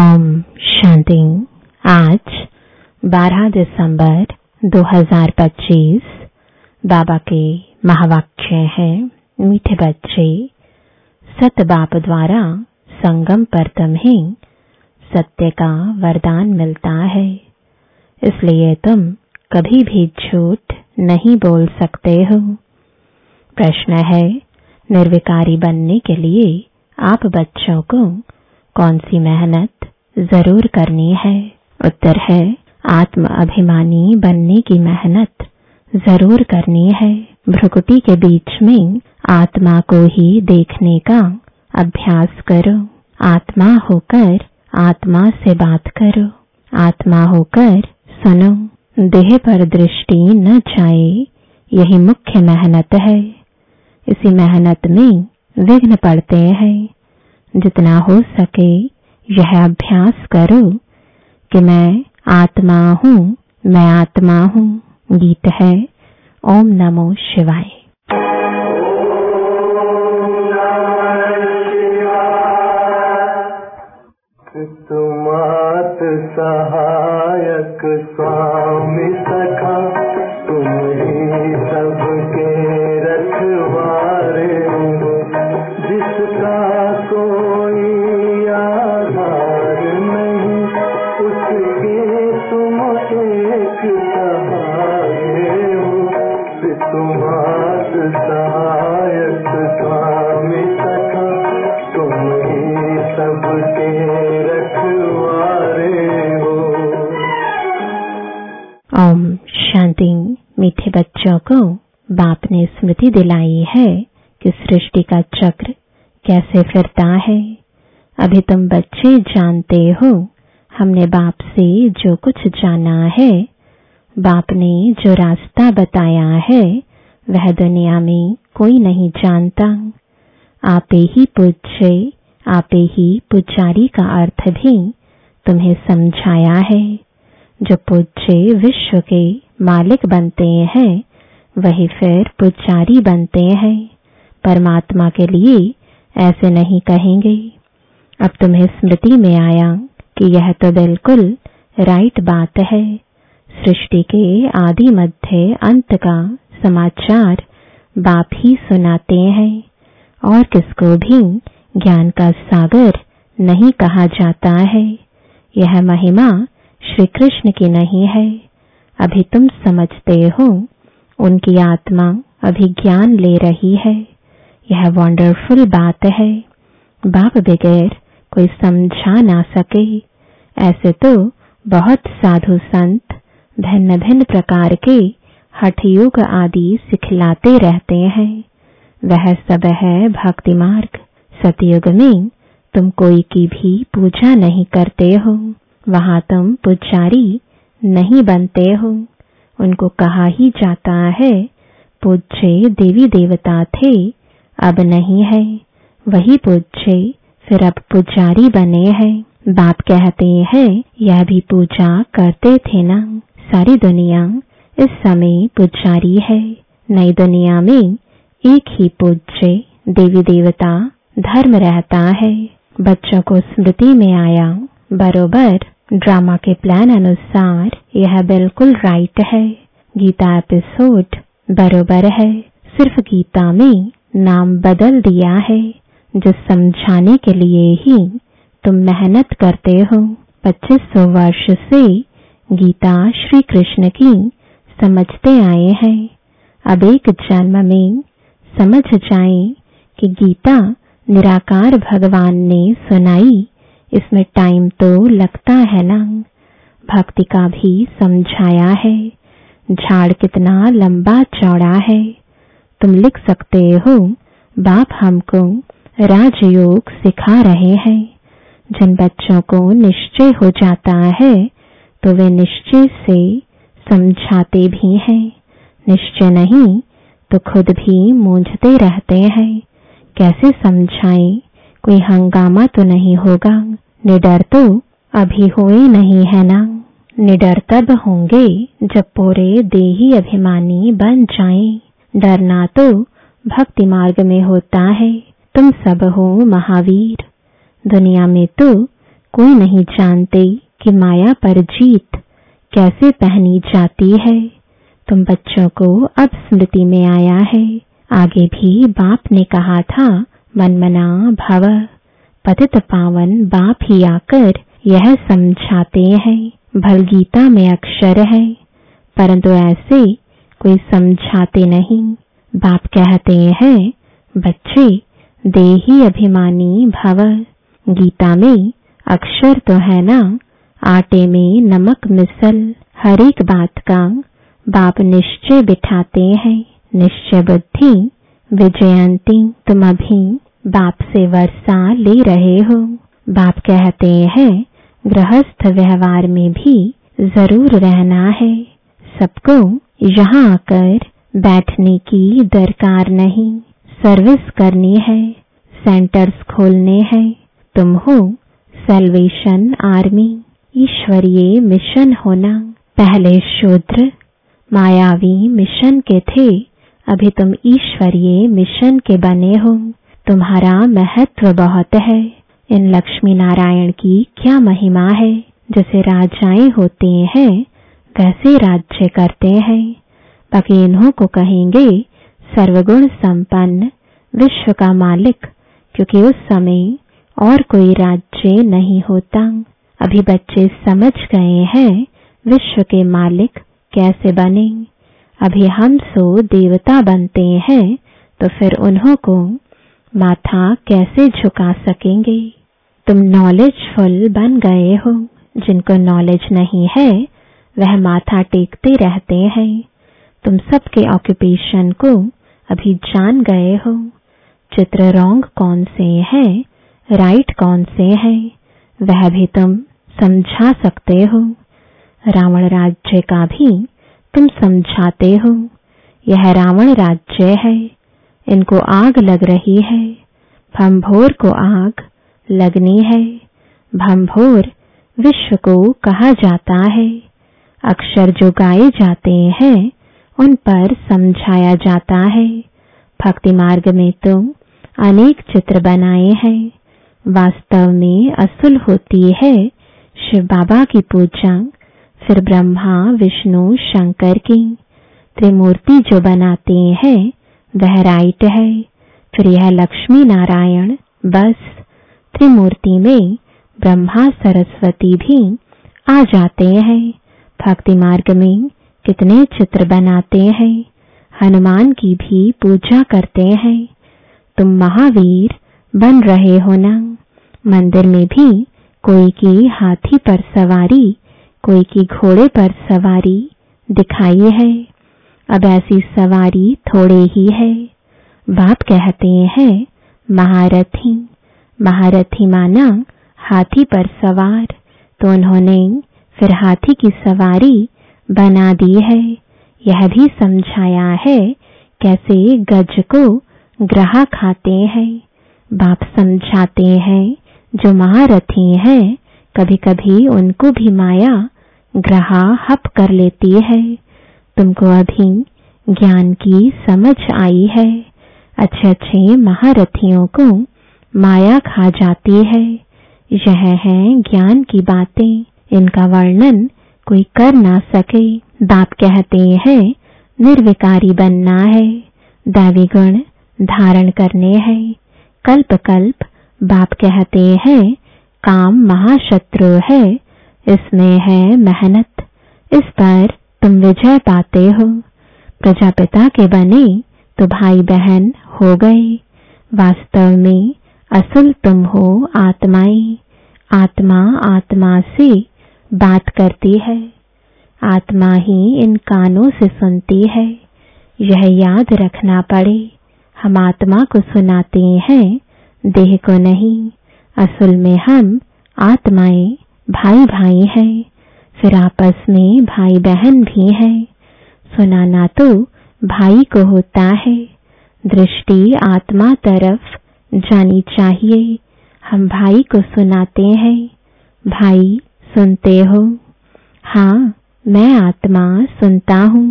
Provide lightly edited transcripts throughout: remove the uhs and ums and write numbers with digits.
ओम शांति। आज 12 दिसंबर 2025 बाबा के महावाक्य हैं। मीठे बच्चे, सत बाप द्वारा संगम पर तुम्हें सत्य का वरदान मिलता है, इसलिए तुम कभी भी झूठ नहीं बोल सकते हो। प्रश्न है, निर्विकारी बनने के लिए आप बच्चों को कौन सी मेहनत जरूर करनी है? उत्तर है, आत्म अभिमानी बनने की मेहनत जरूर करनी है। भ्रुकुटी के बीच में आत्मा को ही देखने का अभ्यास करो। आत्मा होकर आत्मा से बात करो, आत्मा होकर सुनो। देह पर दृष्टि न जाए, यही मुख्य मेहनत है। इसी मेहनत में विघ्न पड़ते हैं। जितना हो सके यह अभ्यास करो कि मैं आत्मा हूँ, मैं आत्मा हूँ। गीत है ओम नमो शिवाय। तुमात सहायक स्वामी सखा, तुम ही सबके रखवारे हो। जिसका कोई आधार नहीं, उसके तुम एक सहारे हो। तुमात सहायक स्वामी सखा, तुम ही सबके ओम शांति। मीठे बच्चों को बाप ने स्मृति दिलाई है कि सृष्टि का चक्र कैसे फिरता है। अभी तुम बच्चे जानते हो, हमने बाप से जो कुछ जाना है, बाप ने जो रास्ता बताया है, वह दुनिया में कोई नहीं जानता। आपे ही पूज्य, आपे ही पुजारी का अर्थ भी तुम्हें समझाया है। जो पूज्य विश्व के मालिक बनते हैं, वही फिर पुजारी बनते हैं। परमात्मा के लिए ऐसे नहीं कहेंगे। अब तुम्हें स्मृति में आया कि यह तो बिल्कुल राइट बात है। सृष्टि के आदि मध्य अंत का समाचार बाप ही सुनाते हैं, और किसको भी ज्ञान का सागर नहीं कहा जाता है। यह महिमा श्री कृष्ण की नहीं है। अभी तुम समझते हो, उनकी आत्मा अभी ज्ञान ले रही है। यह वंडरफुल बात है। बाप बगैर कोई समझा ना सके। ऐसे तो बहुत साधु संत भिन्न भिन्न प्रकार के हठ योग आदि सिखलाते रहते हैं। वह सब है भक्ति मार्ग। सतयुग में तुम कोई की भी पूजा नहीं करते हो, वहां तुम पुजारी नहीं बनते हो। उनको कहा ही जाता है पूज्य देवी देवता थे, अब नहीं है। वही पूज्य फिर अब पुजारी बने हैं। बाप कहते हैं यह भी पूजा करते थे ना। सारी दुनिया इस समय पुजारी है। नई दुनिया में एक ही पूज्य देवी देवता धर्म रहता है। बच्चों को स्मृति में आया, बरोबर ड्रामा के प्लान अनुसार यह बिल्कुल राइट है। गीता एपिसोड बरोबर है। सिर्फ गीता में नाम बदल दिया है। जो समझाने के लिए ही तुम मेहनत करते हो। 2500 वर्ष से गीता श्री कृष्ण की समझते आए हैं। अब एक जन्म में समझ जाएं कि गीता निराकार भगवान ने सुनाई। इसमें टाइम तो लगता है ना। भक्ति का भी समझाया है। झाड़ कितना लंबा चौड़ा है। तुम लिख सकते हो, बाप हमको राजयोग सिखा रहे हैं। जिन बच्चों को निश्चय हो जाता है, तो वे निश्चय से समझाते भी हैं। निश्चय नहीं तो खुद भी मूंझते रहते हैं। कैसे समझाएं? कोई हंगामा तो नहीं होगा। निडर तो अभी हुए नहीं है ना। निडर तब होंगे जब पूरे देही अभिमानी बन जाएं। डरना तो भक्ति मार्ग में होता है। तुम सब हो महावीर। दुनिया में तो कोई नहीं जानते कि माया पर जीत कैसे पहनी जाती है। तुम बच्चों को अब स्मृति में आया है। आगे भी बाप ने कहा था, मनमना भव। पतित पावन बाप ही आकर यह समझाते हैं। भल गीता में अक्षर है, परंतु ऐसे कोई समझाते नहीं। बाप कहते हैं, बच्चे देही अभिमानी भव। गीता में अक्षर तो है ना, आटे में नमक मिसल हर एक बात का बाप निश्चय बिठाते हैं। निश्चय बुद्धि विजयंती। तुम अभी बाप से वर्षा ले रहे हो। बाप कहते हैं, गृहस्थ व्यवहार में भी जरूर रहना है। सबको यहाँ आकर बैठने की दरकार नहीं। सर्विस करनी है, सेंटर्स खोलने हैं। तुम हो सैल्वेशन आर्मी, ईश्वरीय मिशन होना। पहले शूद्र मायावी मिशन के थे, अभी तुम ईश्वरीय मिशन के बने हो। तुम्हारा महत्व बहुत है। इन लक्ष्मी नारायण की क्या महिमा है। जैसे राजाएं होते हैं वैसे राज्य करते हैं। बाकी इन्हों को कहेंगे सर्वगुण संपन्न विश्व का मालिक, क्योंकि उस समय और कोई राज्य नहीं होता। अभी बच्चे समझ गए हैं विश्व के मालिक कैसे बने। अभी हम सो देवता बनते हैं, तो फिर उन्हों को माथा कैसे झुका सकेंगे। तुम नॉलेजफुल बन गए हो। जिनको नॉलेज नहीं है वह माथा टेकते रहते हैं। तुम सबके ऑक्यूपेशन को अभी जान गए हो। चित्र रॉन्ग कौन से है, राइट कौन से है, वह भी तुम समझा सकते हो। रावण राज्य का भी तुम समझाते हो। यह रावण राज्य है, इनको आग लग रही है। भंभोर को आग लगनी है। भंभोर विश्व को कहा जाता है। अक्षर जो गाए जाते हैं उन पर समझाया जाता है। भक्ति मार्ग में तो अनेक चित्र बनाए हैं। वास्तव में असुल होती है शिव बाबा की पूजा, फिर ब्रह्मा विष्णु शंकर की। त्रिमूर्ति जो बनाते हैं वह राइट है। फिर यह लक्ष्मी नारायण, बस त्रिमूर्ति में ब्रह्मा सरस्वती भी आ जाते हैं। भक्ति मार्ग में कितने चित्र बनाते हैं। हनुमान की भी पूजा करते हैं। तुम महावीर बन रहे हो ना। मंदिर में भी कोई की हाथी पर सवारी, कोई की घोड़े पर सवारी दिखाई है। अब ऐसी सवारी थोड़े ही है। बाप कहते हैं महारथी। महारथी माना हाथी पर सवार, तो उन्होंने फिर हाथी की सवारी बना दी है। यह भी समझाया है कैसे गज को ग्राह खाते हैं। बाप समझाते हैं जो महारथी हैं कभी कभी उनको भी माया ग्राह हप कर लेती है। तुमको अभी ज्ञान की समझ आई है। अच्छे अच्छे महारथियों को माया खा जाती है। यह है ज्ञान की बातें, इनका वर्णन कोई कर ना सके। बाप कहते हैं निर्विकारी बनना है, दैवी गुण धारण करने हैं। कल्प कल्प बाप कहते हैं काम महाशत्रु है, इसमें है मेहनत, इस पर तुम विजय पाते हो। प्रजापिता के बने तो भाई बहन हो गए। वास्तव में असल तुम हो आत्माएं। आत्मा आत्मा से बात करती है। आत्मा ही इन कानों से सुनती है। यह याद रखना पड़े। हम आत्मा को सुनाते हैं, देह को नहीं। असल में हम आत्माएं भाई भाई हैं, फिर आपस में भाई बहन भी हैं। सुनाना तो भाई को होता है। दृष्टि आत्मा तरफ जानी चाहिए। हम भाई को सुनाते हैं। भाई सुनते हो? हाँ, मैं आत्मा सुनता हूँ।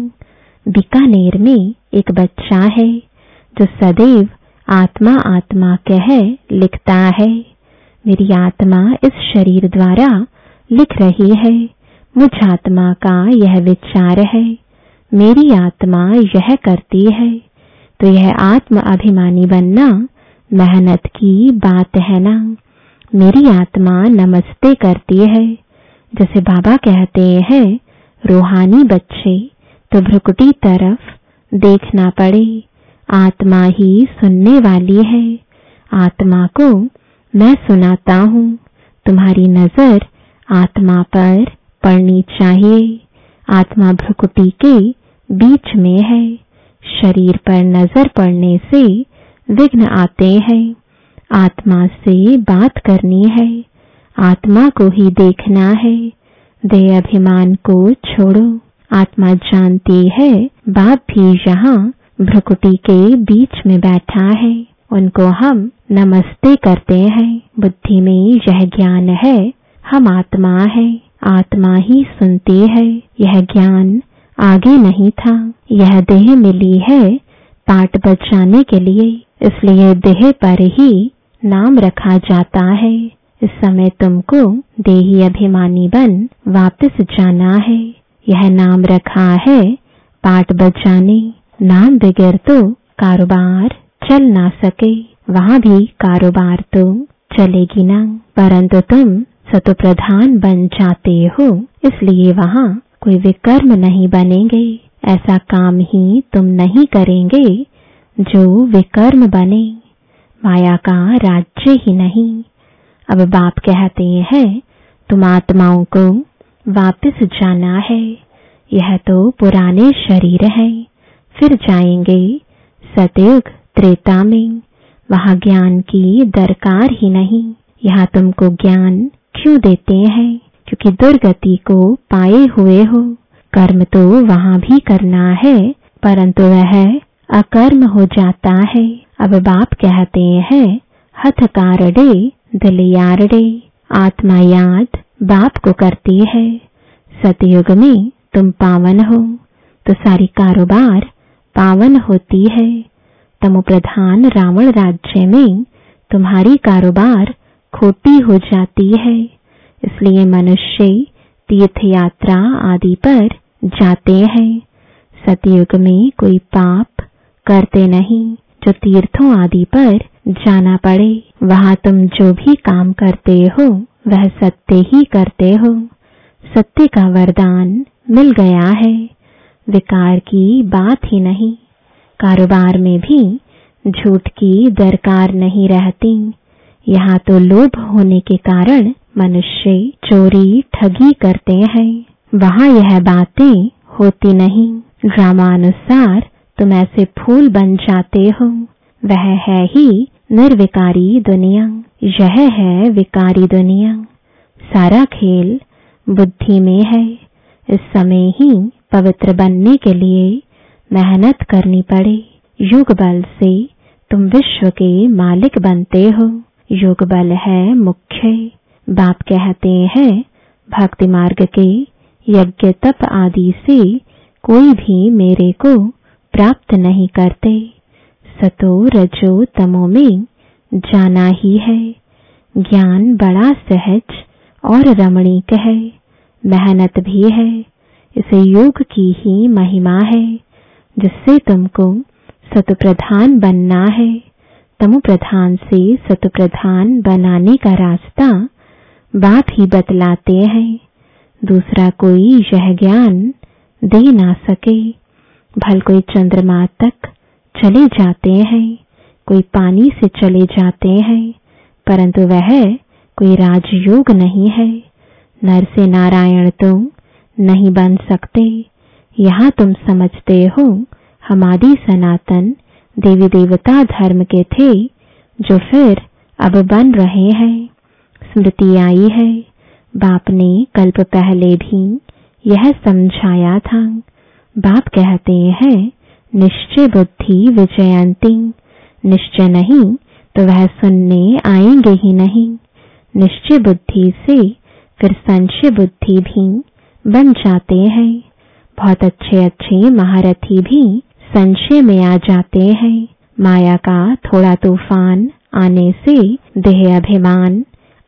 बीकानेर में एक बच्चा है जो सदैव आत्मा आत्मा कह लिखता है। मेरी आत्मा इस शरीर द्वारा लिख रही है, मुझ आत्मा का यह विचार है, मेरी आत्मा यह करती है। तो यह आत्म अभिमानी बनना मेहनत की बात है ना। मेरी आत्मा नमस्ते करती है। जैसे बाबा कहते हैं, रूहानी बच्चे तो भ्रुकुटी तरफ देखना पड़े, आत्मा ही सुनने वाली है। आत्मा को मैं सुनाता हूँ, तुम्हारी नजर आत्मा पर पड़नी चाहिए। आत्मा भ्रुकुटी के बीच में है। शरीर पर नजर पड़ने से विघ्न आते हैं। आत्मा से बात करनी है, आत्मा को ही देखना है। देह अभिमान को छोड़ो। आत्मा जानती है बाप भी यहाँ भ्रुकुटी के बीच में बैठा है, उनको हम नमस्ते करते हैं। बुद्धि में यह ज्ञान है, हम आत्मा है, आत्मा ही सुनती है। यह ज्ञान आगे नहीं था। यह देह मिली है पाठ बचाने के लिए, इसलिए देह पर ही नाम रखा जाता है। इस समय तुमको देही अभिमानी बन वापस जाना है। यह नाम रखा है पाठ बचाने। नाम बगैर तो कारोबार चल ना सके। वहाँ भी कारोबार तो चलेगी ना, परंतु तुम सतो प्रधान बन जाते हो, इसलिए वहाँ कोई विकर्म नहीं बनेंगे। ऐसा काम ही तुम नहीं करेंगे जो विकर्म बने। माया का राज्य ही नहीं। अब बाप कहते हैं तुम आत्माओं को वापस जाना है। यह तो पुराने शरीर है, फिर जाएंगे सतयुग त्रेता में। वहाँ ज्ञान की दरकार ही नहीं। यहाँ तुमको ज्ञान क्यों देते हैं? क्योंकि दुर्गति को पाए हुए हो। कर्म तो वहाँ भी करना है, परंतु वह अकर्म हो जाता है। अब बाप कहते हैं हथकारडे दिल यारडे। आत्मा याद बाप को करती है। सतयुग में तुम पावन हो तो सारी कारोबार पावन होती है। तमो प्रधान रावण राज्य में तुम्हारी कारोबार खोटी हो जाती है। इसलिए मनुष्य तीर्थ यात्रा आदि पर जाते हैं। सतयुग में कोई पाप करते नहीं जो तीर्थों आदि पर जाना पड़े। वहाँ तुम जो भी काम करते हो वह सत्य ही करते हो। सत्य का वरदान मिल गया है, विकार की बात ही नहीं। कारोबार में भी झूठ की दरकार नहीं रहती। यहाँ तो लोभ होने के कारण मनुष्य चोरी ठगी करते हैं। वहाँ यह बातें होती नहीं। ड्रामानुसार तुम ऐसे फूल बन जाते हो। वह है ही निर्विकारी दुनिया, यह है विकारी दुनिया। सारा खेल बुद्धि में है। इस समय ही पवित्र बनने के लिए मेहनत करनी पड़े। योग बल से तुम विश्व के मालिक बनते हो। योग बल है मुख्य। बाप कहते हैं भक्ति मार्ग के यज्ञ तप आदि से कोई भी मेरे को प्राप्त नहीं करते। सतो रजो तमो में जाना ही है। ज्ञान बड़ा सहज और रमणीक है, मेहनत भी है। इसे योग की ही महिमा है, जिससे तुमको सतो प्रधान बनना है। तमो प्रधान से सतो प्रधान बनाने का रास्ता बाप ही बतलाते हैं। दूसरा कोई यह ज्ञान दे ना सके। भल कोई चंद्रमा तक चले जाते हैं, कोई पानी से चले जाते हैं, परंतु वह कोई राजयोग नहीं है। नर से नारायण तुम नहीं बन सकते। यहाँ तुम समझते हो हम आदि सनातन देवी देवता धर्म के थे, जो फिर अब बन रहे हैं। स्मृति आई है, बाप ने कल्प पहले भी यह समझाया था। बाप कहते हैं निश्चय बुद्धि विजयंती। निश्चय नहीं तो वह सुनने आएंगे ही नहीं। निश्चय बुद्धि से फिर संशय बुद्धि भी बन जाते हैं। बहुत अच्छे अच्छे महारथी भी संशय में आ जाते हैं। माया का थोड़ा तूफान आने से देह अभिमान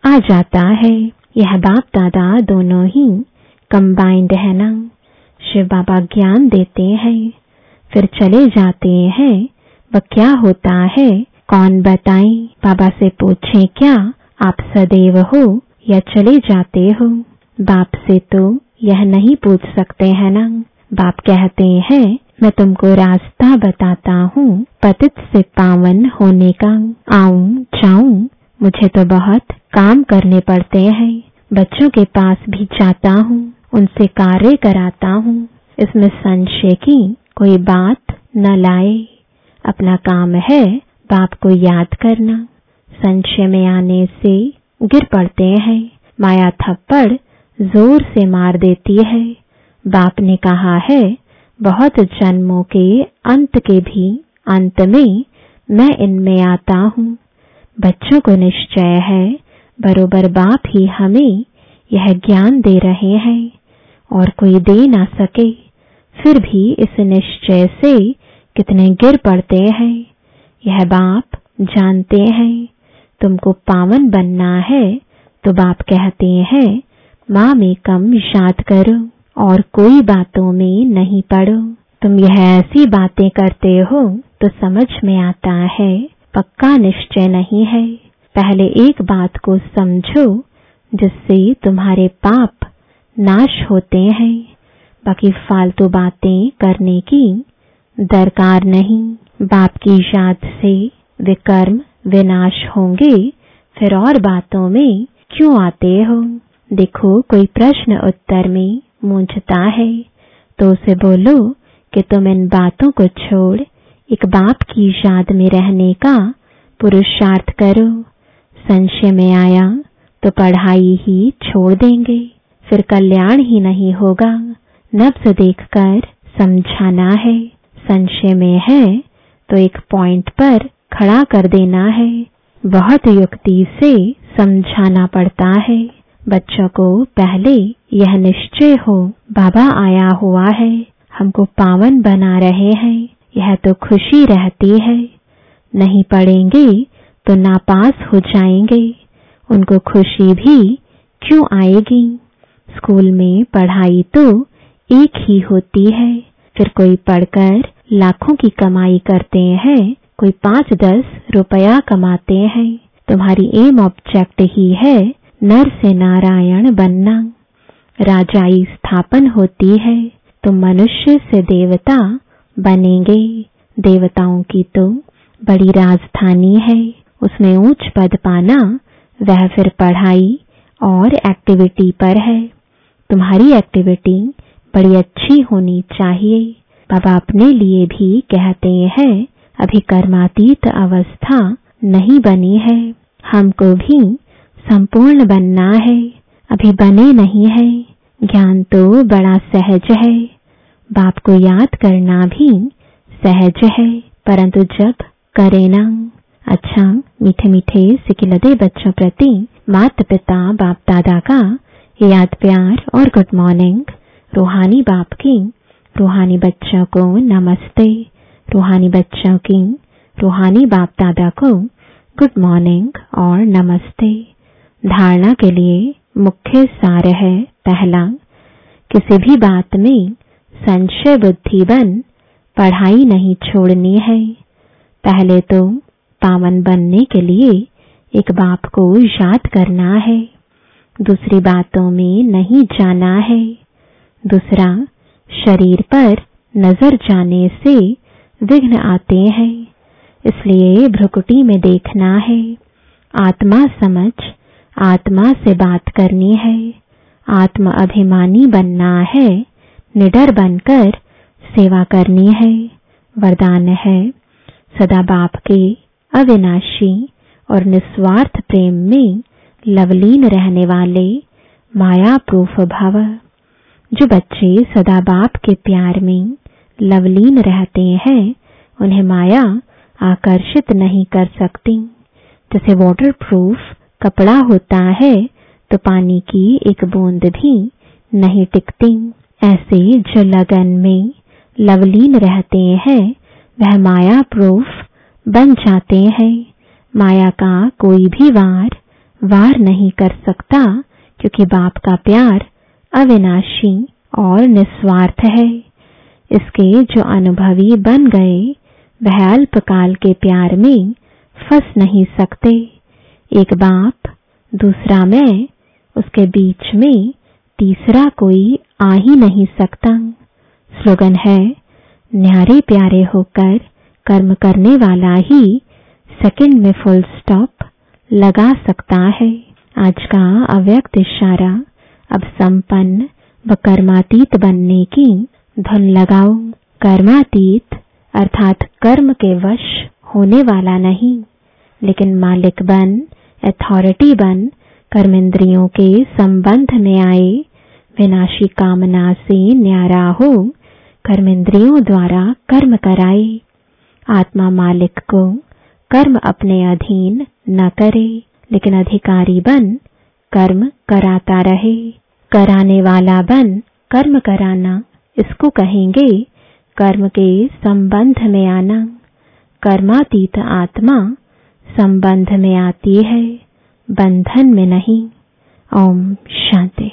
आ जाता है। यह बाप दादा दोनों ही कंबाइंड है ना। शिव बाबा ज्ञान देते हैं, फिर चले जाते हैं। वह क्या होता है कौन बताए? बाबा से पूछें क्या आप सदैव हो या चले जाते हो? बाप से तो यह नहीं पूछ सकते हैं ना। बाप कहते हैं मैं तुमको रास्ता बताता हूँ पतित से पावन होने का। आऊं जाऊं मुझे तो बहुत काम करने पड़ते हैं। बच्चों के पास भी जाता हूँ, उनसे कार्य कराता हूँ। इसमें संशय की कोई बात न लाए। अपना काम है बाप को याद करना। संशय में आने से गिर पड़ते हैं। माया थप्पड़ जोर से मार देती है। बाप ने कहा है बहुत जन्मों के अंत के भी अंत में मैं इनमें आता हूँ। बच्चों को निश्चय है बरोबर बाप ही हमें यह ज्ञान दे रहे हैं और कोई दे ना सके। फिर भी इस निश्चय से कितने गिर पड़ते हैं। यह बाप जानते हैं तुमको पावन बनना है, तो बाप कहते हैं माँ में कम याद करो और कोई बातों में नहीं पड़ो। तुम यह ऐसी बातें करते हो तो समझ में आता है पक्का निश्चय नहीं है। पहले एक बात को समझो जिससे तुम्हारे पाप नाश होते हैं। बाकी फालतू बातें करने की दरकार नहीं। बाप की याद से विकर्म विनाश होंगे, फिर और बातों में क्यों आते हो? देखो कोई प्रश्न उत्तर में मूंझता है तो उसे बोलो कि तुम इन बातों को छोड़ एक बाप की याद में रहने का पुरुषार्थ करो। संशय में आया तो पढ़ाई ही छोड़ देंगे, फिर कल्याण ही नहीं होगा। नब्ज देखकर समझाना है। संशय में है तो एक पॉइंट पर खड़ा कर देना है। बहुत युक्ति से समझाना पड़ता है। बच्चों को पहले यह निश्चय हो बाबा आया हुआ है, हमको पावन बना रहे हैं, यह तो खुशी रहती है। नहीं पढ़ेंगे तो नापास हो जाएंगे, उनको खुशी भी क्यों आएगी? स्कूल में पढ़ाई तो एक ही होती है। फिर कोई पढ़कर लाखों की कमाई करते हैं, कोई 5-10 रुपया कमाते हैं। तुम्हारी एम ऑब्जेक्ट ही है नर से नारायण बनना। राजाई स्थापन होती है, तुम मनुष्य से देवता बनेंगे। देवताओं की तो बड़ी राजधानी है, उसमें ऊंच पद पाना वह फिर पढ़ाई और एक्टिविटी पर है। तुम्हारी एक्टिविटी बड़ी अच्छी होनी चाहिए। बाबा अपने लिए भी कहते हैं अभी कर्मातीत अवस्था नहीं बनी है, हमको भी संपूर्ण बनना है, अभी बने नहीं है। ज्ञान तो बड़ा सहज है, बाप को याद करना भी सहज है, परंतु जब करे ना। अच्छा मीठे मीठे सिकिलदे बच्चों प्रति माता पिता बाप दादा का याद प्यार और गुड मॉर्निंग। रूहानी बाप की रूहानी बच्चों को नमस्ते। रूहानी बच्चों की रूहानी बाप दादा को गुड मॉर्निंग और नमस्ते। धारणा के लिए मुख्य सार है, पहला, किसी भी बात में संशय बुद्धि बन पढ़ाई नहीं छोड़नी है। पहले तो पावन बनने के लिए एक बाप को याद करना है, दूसरी बातों में नहीं जाना है। दूसरा, शरीर पर नजर जाने से विघ्न आते हैं, इसलिए भ्रुकुटी में देखना है। आत्मा समझ आत्मा से बात करनी है, आत्म अभिमानी बनना है, निडर बनकर सेवा करनी है। वरदान है सदा बाप के अविनाशी और निस्वार्थ प्रेम में लवलीन रहने वाले माया प्रूफ भव। जो बच्चे सदा बाप के प्यार में लवलीन रहते हैं उन्हें माया आकर्षित नहीं कर सकती। जैसे वाटर प्रूफ कपड़ा होता है तो पानी की एक बूंद भी नहीं टिकती, ऐसे जो लगन में लवलीन रहते हैं वह माया प्रूफ बन जाते हैं। माया का कोई भी वार वार नहीं कर सकता, क्योंकि बाप का प्यार अविनाशी और निस्वार्थ है। इसके जो अनुभवी बन गए वह अल्पकाल के प्यार में फंस नहीं सकते। एक बाप, दूसरा मैं, उसके बीच में तीसरा कोई आ ही नहीं सकता। स्लोगन है, न्यारे प्यारे होकर कर्म करने वाला ही सेकंड में फुल स्टॉप लगा सकता है। आज का अव्यक्त इशारा, अब संपन्न व कर्मातीत बनने की धुन लगाओ। कर्मातीत अर्थात कर्म के वश होने वाला नहीं, लेकिन मालिक बन, अथॉरिटी बन, कर्मेंद्रियों के संबंध में आए, विनाशी कामना से न्यारा हो, कर्मेंद्रियों द्वारा कर्म कराए। आत्मा मालिक को कर्म अपने अधीन न करे, लेकिन अधिकारी बन कर्म कराता रहे। कराने वाला बन कर्म कराना, इसको कहेंगे कर्म के संबंध में आना। कर्मातीत आत्मा संबंध में आती है, बंधन में नहीं। ओम शांति।